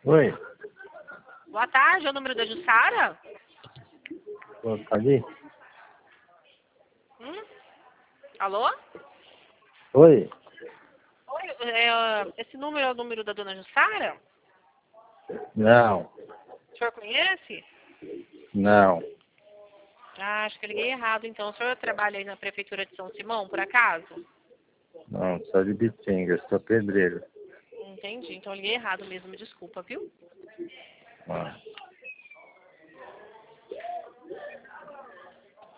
Oi, Boa tarde, é o número da Jussara? tá ali? Alô? Oi, Oi, esse número é o número da dona Jussara? não, O senhor conhece? não, Ah, acho que eu liguei errado, então. O senhor trabalha aí na prefeitura de São Simão, por acaso? não, sou de Bitinga, sou pedreiro. Entendi, então eu liguei errado mesmo, me desculpa, viu? Ah.